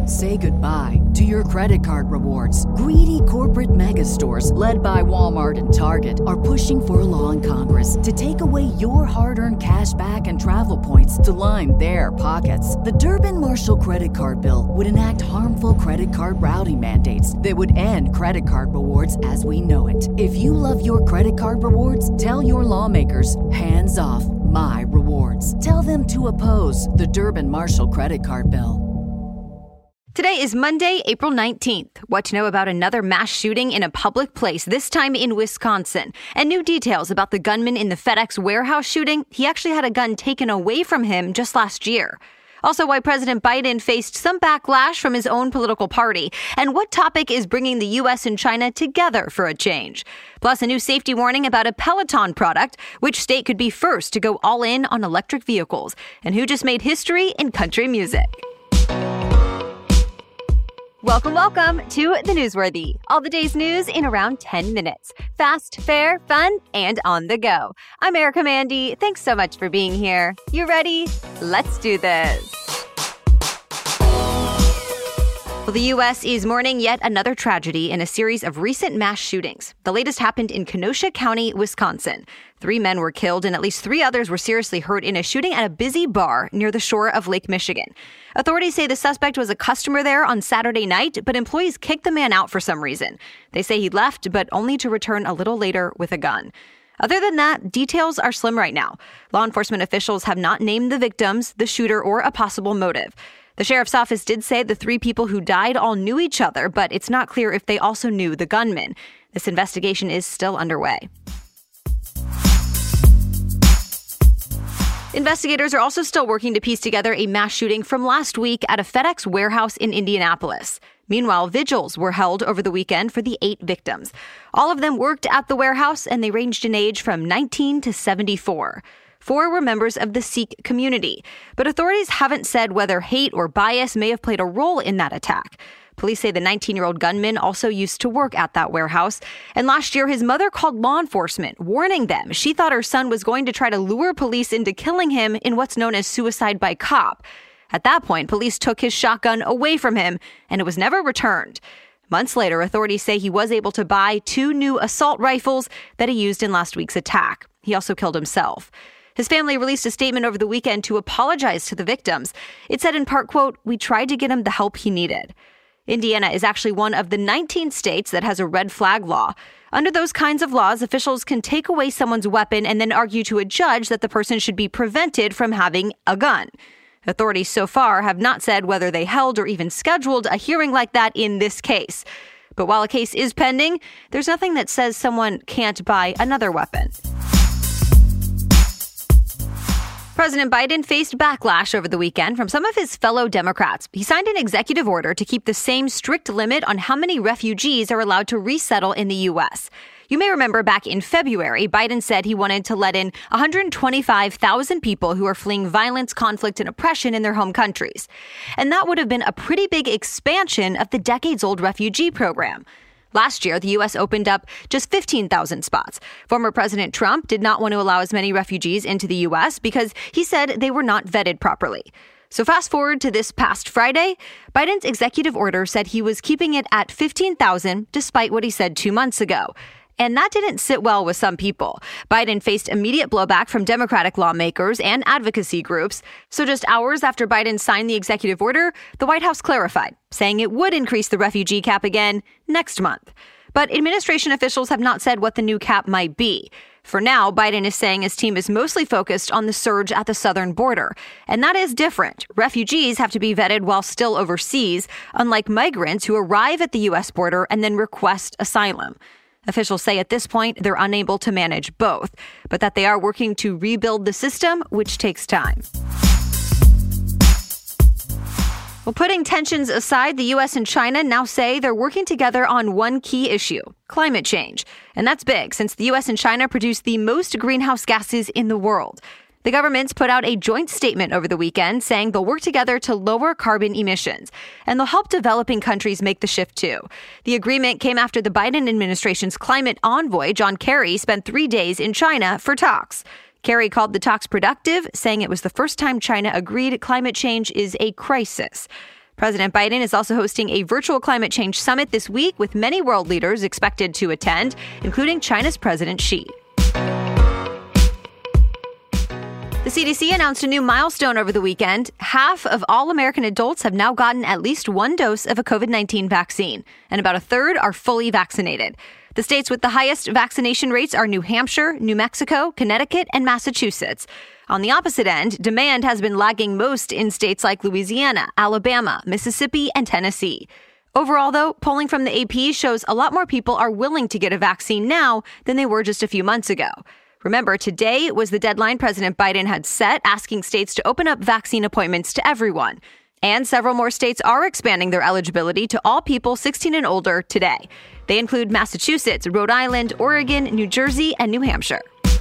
Say goodbye to your credit card rewards. Greedy corporate mega stores, led by Walmart and Target, are pushing for a law in Congress to take away your hard-earned cash back and travel points to line their pockets. The Durbin-Marshall credit card bill would enact harmful credit card routing mandates that would end credit card rewards as we know it. If you love your credit card rewards, tell your lawmakers, hands off my rewards. Tell them to oppose the Durbin-Marshall credit card bill. Today is Monday, April 19th. What to know about another mass shooting in a public place, this time in Wisconsin. And new details about the gunman in the FedEx warehouse shooting. He actually had a gun taken away from him just last year. Also, why President Biden faced some backlash from his own political party. And what topic is bringing the U.S. and China together for a change. Plus, a new safety warning about a Peloton product. Which state could be first to go all in on electric vehicles? And who just made history in country music? Welcome to The Newsworthy. All the day's news in around 10 minutes. Fast, fair, fun, and on the go. I'm Erica Mandy. Thanks so much for being here. You ready? Let's do this. Well, the U.S. is mourning yet another tragedy in a series of recent mass shootings. The latest happened in Kenosha County, Wisconsin. 3 men were killed and at least 3 others were seriously hurt in a shooting at a busy bar near the shore of Lake Michigan. Authorities say the suspect was a customer there on Saturday night, but employees kicked the man out for some reason. They say he left, but only to return a little later with a gun. Other than that, details are slim right now. Law enforcement officials have not named the victims, the shooter, or a possible motive. The sheriff's office did say the 3 people who died all knew each other, but it's not clear if they also knew the gunman. This investigation is still underway. Investigators are also still working to piece together a mass shooting from last week at a FedEx warehouse in Indianapolis. Meanwhile, vigils were held over the weekend for the 8 victims. All of them worked at the warehouse, and they ranged in age from 19 to 74. 4 were members of the Sikh community, but authorities haven't said whether hate or bias may have played a role in that attack. Police say the 19-year-old gunman also used to work at that warehouse, and last year his mother called law enforcement, warning them she thought her son was going to try to lure police into killing him in what's known as suicide by cop. At that point, police took his shotgun away from him, and it was never returned. Months later, authorities say he was able to buy 2 new assault rifles that he used in last week's attack. He also killed himself. His family released a statement over the weekend to apologize to the victims. It said in part, quote, "We tried to get him the help he needed." Indiana is actually one of the 19 states that has a red flag law. Under those kinds of laws, officials can take away someone's weapon and then argue to a judge that the person should be prevented from having a gun. Authorities so far have not said whether they held or even scheduled a hearing like that in this case. But while a case is pending, there's nothing that says someone can't buy another weapon. President Biden faced backlash over the weekend from some of his fellow Democrats. He signed an executive order to keep the same strict limit on how many refugees are allowed to resettle in the U.S. You may remember back in February, Biden said he wanted to let in 125,000 people who are fleeing violence, conflict, and oppression in their home countries. And that would have been a pretty big expansion of the decades-old refugee program. Last year, the U.S. opened up just 15,000 spots. Former President Trump did not want to allow as many refugees into the U.S. because he said they were not vetted properly. So fast forward to this past Friday, Biden's executive order said he was keeping it at 15,000 despite what he said 2 months ago. And that didn't sit well with some people. Biden faced immediate blowback from Democratic lawmakers and advocacy groups. So just hours after Biden signed the executive order, the White House clarified, saying it would increase the refugee cap again next month. But administration officials have not said what the new cap might be. For now, Biden is saying his team is mostly focused on the surge at the southern border. And that is different. Refugees have to be vetted while still overseas, unlike migrants who arrive at the U.S. border and then request asylum. Officials say at this point they're unable to manage both, but that they are working to rebuild the system, which takes time. Well, putting tensions aside, the U.S. and China now say they're working together on one key issue, climate change. And that's big since the U.S. and China produce the most greenhouse gases in the world. The governments put out a joint statement over the weekend saying they'll work together to lower carbon emissions, and they'll help developing countries make the shift too. The agreement came after the Biden administration's climate envoy, John Kerry, spent 3 days in China for talks. Kerry called the talks productive, saying it was the first time China agreed climate change is a crisis. President Biden is also hosting a virtual climate change summit this week with many world leaders expected to attend, including China's President Xi. The CDC announced a new milestone over the weekend. Half of all American adults have now gotten at least one dose of a COVID-19 vaccine, and about a third are fully vaccinated. The states with the highest vaccination rates are New Hampshire, New Mexico, Connecticut, and Massachusetts. On the opposite end, demand has been lagging most in states like Louisiana, Alabama, Mississippi, and Tennessee. Overall, though, polling from the AP shows a lot more people are willing to get a vaccine now than they were just a few months ago. Remember, today was the deadline President Biden had set, asking states to open up vaccine appointments to everyone. And several more states are expanding their eligibility to all people 16 and older today. They include Massachusetts, Rhode Island, Oregon, New Jersey, and New Hampshire.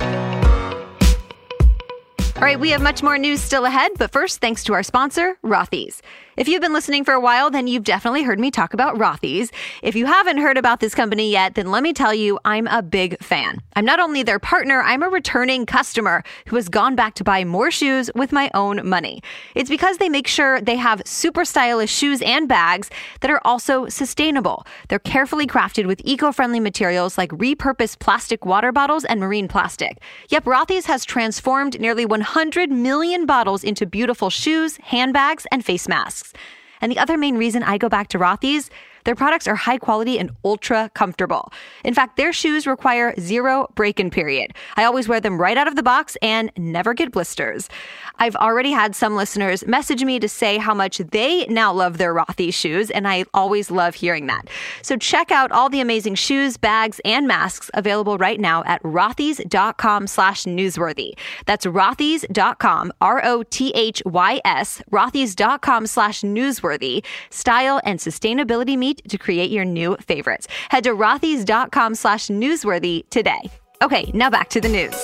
All right, we have much more news still ahead, but first, thanks to our sponsor, Rothy's. If you've been listening for a while, then you've definitely heard me talk about Rothy's. If you haven't heard about this company yet, then let me tell you, I'm a big fan. I'm not only their partner, I'm a returning customer who has gone back to buy more shoes with my own money. It's because they make sure they have super stylish shoes and bags that are also sustainable. They're carefully crafted with eco-friendly materials like repurposed plastic water bottles and marine plastic. Yep, Rothy's has transformed nearly 100 million bottles into beautiful shoes, handbags, and face masks. And the other main reason I go back to Rothy's, their products are high quality and ultra comfortable. In fact, their shoes require 0 break-in period. I always wear them right out of the box and never get blisters. I've already had some listeners message me to say how much they now love their Rothy's shoes, and I always love hearing that. So check out all the amazing shoes, bags, and masks available right now at rothys.com/newsworthy. That's rothys.com, ROTHYS, rothys.com/newsworthy. Style and sustainability meet to create your new favorites. Head to rothys.com/newsworthy today. Okay, now back to the news.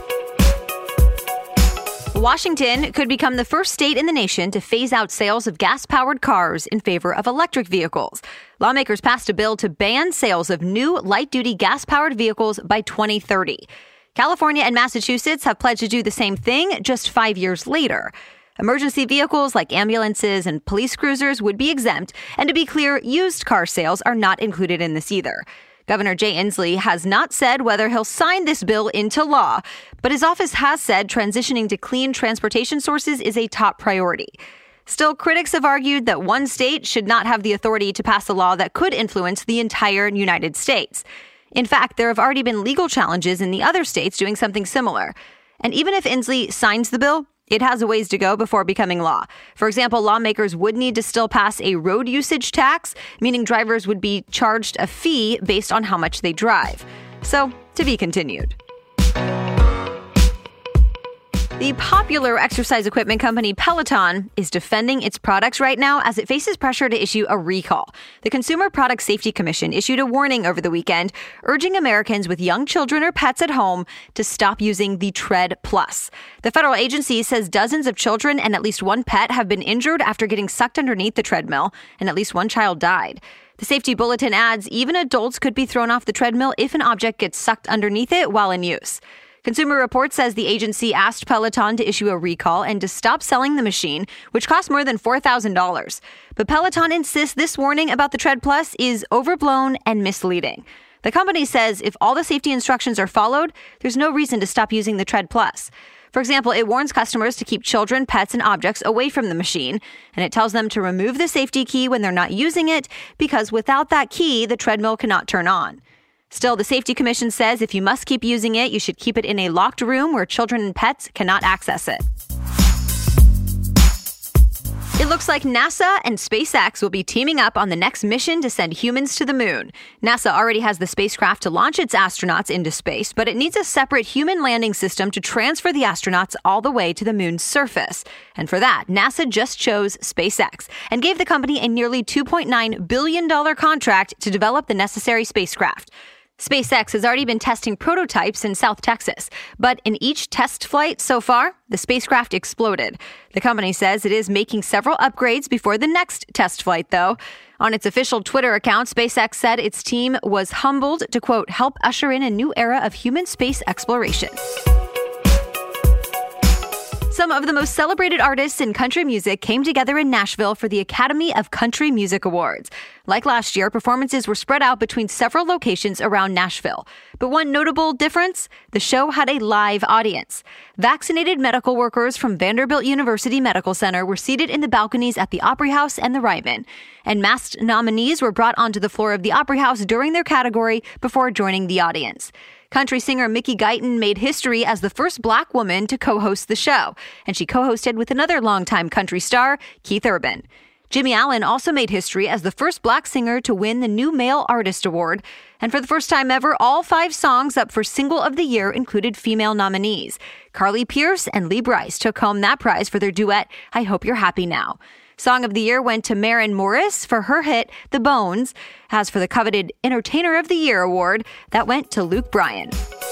Washington could become the first state in the nation to phase out sales of gas-powered cars in favor of electric vehicles. Lawmakers passed a bill to ban sales of new light-duty gas-powered vehicles by 2030. California and Massachusetts have pledged to do the same thing just 5 years later. Emergency vehicles like ambulances and police cruisers would be exempt, and to be clear, used car sales are not included in this either. Governor Jay Inslee has not said whether he'll sign this bill into law, but his office has said transitioning to clean transportation sources is a top priority. Still, critics have argued that one state should not have the authority to pass a law that could influence the entire United States. In fact, there have already been legal challenges in the other states doing something similar. And even if Inslee signs the bill, it has a ways to go before becoming law. For example, lawmakers would need to still pass a road usage tax, meaning drivers would be charged a fee based on how much they drive. So, to be continued. The popular exercise equipment company Peloton is defending its products right now as it faces pressure to issue a recall. The Consumer Product Safety Commission issued a warning over the weekend, urging Americans with young children or pets at home to stop using the Tread Plus. The federal agency says dozens of children and at least one pet have been injured after getting sucked underneath the treadmill, and at least one child died. The safety bulletin adds even adults could be thrown off the treadmill if an object gets sucked underneath it while in use. Consumer Reports says the agency asked Peloton to issue a recall and to stop selling the machine, which costs more than $4,000. But Peloton insists this warning about the Tread Plus is overblown and misleading. The company says if all the safety instructions are followed, there's no reason to stop using the Tread Plus. For example, it warns customers to keep children, pets, and objects away from the machine, and it tells them to remove the safety key when they're not using it, because without that key, the treadmill cannot turn on. Still, the Safety Commission says if you must keep using it, you should keep it in a locked room where children and pets cannot access it. It looks like NASA and SpaceX will be teaming up on the next mission to send humans to the moon. NASA already has the spacecraft to launch its astronauts into space, but it needs a separate human landing system to transfer the astronauts all the way to the moon's surface. And for that, NASA just chose SpaceX and gave the company a nearly $2.9 billion contract to develop the necessary spacecraft. SpaceX has already been testing prototypes in South Texas, but in each test flight so far, the spacecraft exploded. The company says it is making several upgrades before the next test flight, though. On its official Twitter account, SpaceX said its team was humbled to, quote, help usher in a new era of human space exploration. Some of the most celebrated artists in country music came together in Nashville for the Academy of Country Music Awards. Like last year, performances were spread out between several locations around Nashville. But one notable difference, the show had a live audience. Vaccinated medical workers from Vanderbilt University Medical Center were seated in the balconies at the Opry House and the Ryman. And masked nominees were brought onto the floor of the Opry House during their category before joining the audience. Country singer Mickey Guyton made history as the first Black woman to co-host the show, and she co-hosted with another longtime country star, Keith Urban. Jimmy Allen also made history as the first Black singer to win the New Male Artist Award, and for the first time ever, all 5 songs up for Single of the Year included female nominees. Carly Pearce and Lee Brice took home that prize for their duet, I Hope You're Happy Now. Song of the Year went to Maren Morris for her hit, The Bones. As for the coveted Entertainer of the Year award, that went to Luke Bryan.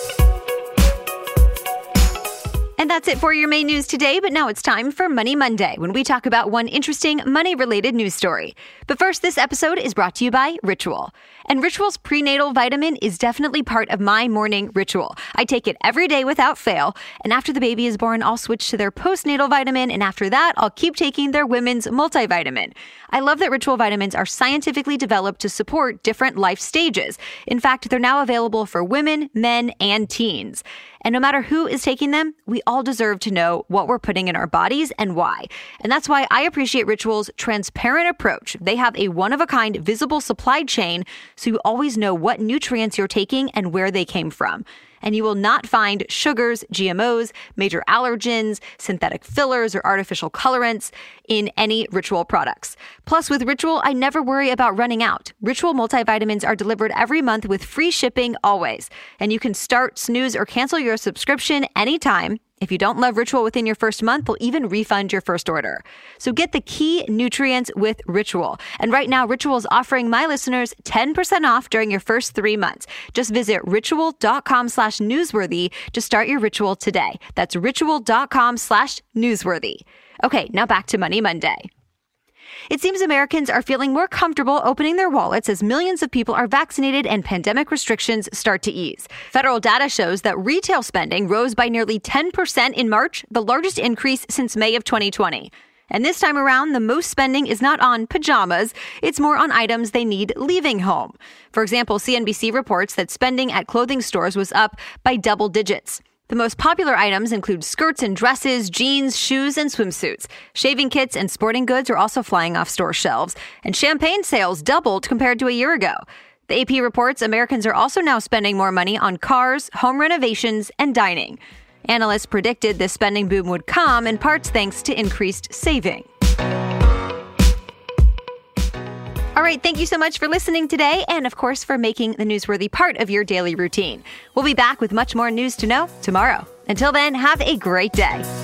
And that's it for your main news today, but now it's time for Money Monday, when we talk about one interesting money-related news story. But first, this episode is brought to you by Ritual. And Ritual's prenatal vitamin is definitely part of my morning ritual. I take it every day without fail, and after the baby is born, I'll switch to their postnatal vitamin, and after that, I'll keep taking their women's multivitamin. I love that Ritual vitamins are scientifically developed to support different life stages. In fact, they're now available for women, men, and teens. And no matter who is taking them, we all deserve to know what we're putting in our bodies and why. And that's why I appreciate Ritual's transparent approach. They have a one-of-a-kind visible supply chain, so you always know what nutrients you're taking and where they came from. And you will not find sugars, GMOs, major allergens, synthetic fillers, or artificial colorants in any Ritual products. Plus, with Ritual, I never worry about running out. Ritual multivitamins are delivered every month with free shipping always. And you can start, snooze, or cancel your subscription anytime. If you don't love Ritual within your first month, they'll even refund your first order. So get the key nutrients with Ritual. And right now, Ritual is offering my listeners 10% off during your first 3 months. Just visit ritual.com/newsworthy to start your ritual today. That's ritual.com/newsworthy. Okay, now back to Money Monday. It seems Americans are feeling more comfortable opening their wallets as millions of people are vaccinated and pandemic restrictions start to ease. Federal data shows that retail spending rose by nearly 10% in March, the largest increase since May of 2020. And this time around, the most spending is not on pajamas, it's more on items they need leaving home. For example, CNBC reports that spending at clothing stores was up by double digits. The most popular items include skirts and dresses, jeans, shoes, and swimsuits. Shaving kits and sporting goods are also flying off store shelves, and champagne sales doubled compared to a year ago. The AP reports Americans are also now spending more money on cars, home renovations, and dining. Analysts predicted this spending boom would come in parts thanks to increased saving. All right, thank you so much for listening today and, of course, for making the Newsworthy part of your daily routine. We'll be back with much more news to know tomorrow. Until then, have a great day.